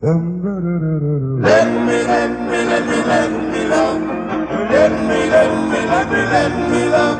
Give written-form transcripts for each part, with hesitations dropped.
Let me love. Let me love.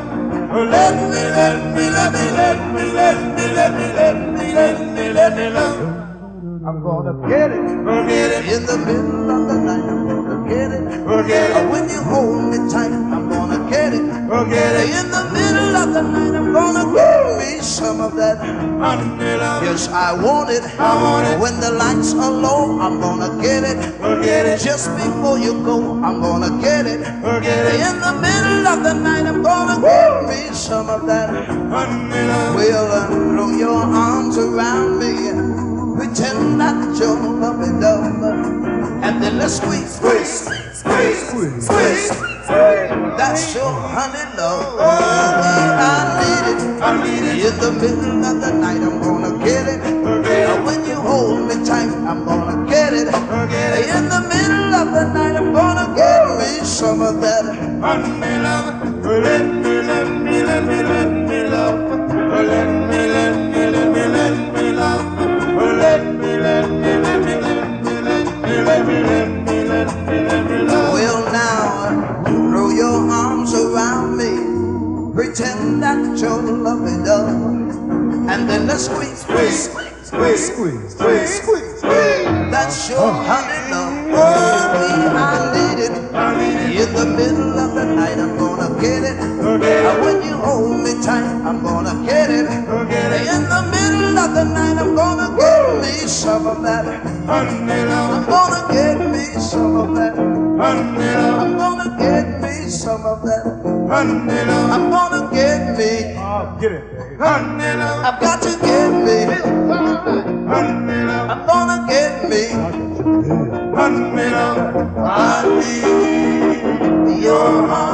Let me love. I'm gonna get it. In the middle of the night, I'm gonna get it. When you hold me tight, I'm gonna get it. In the middle of the night, I'm gonna get me some of that honey love. Yes, I want it. When the lights are low, I'm gonna get it. Just before you go, I'm gonna get it. In the middle of the night, I'm gonna get me some of that honey love. Well, throw your arms around me, pretend that you're loving love, and then let's squeeze. That's your honey love. I need it. In the middle of the night, I'm gonna get it. When you hold me tight, I'm gonna get it. In the middle of the night, I'm gonna get me some of that honey love. Let me love. Let me love. Let me love. Well, now throw your arms around me, pretend that you're loving love, and then let's squeeze. That's your honey love. I need it. In the middle of the night, I'm gonna get it. When you hold me tight, I'm gonna get it. In the middle of the night, I'm gonna get me some of that honey love. I'm gonna get me some of that honey love. I'm gonna get me some of that honey love. I'm gonna get me. Get it, baby. Honey love. I've got to get me. Honey love. I'm gonna get me. Honey love. I need your heart.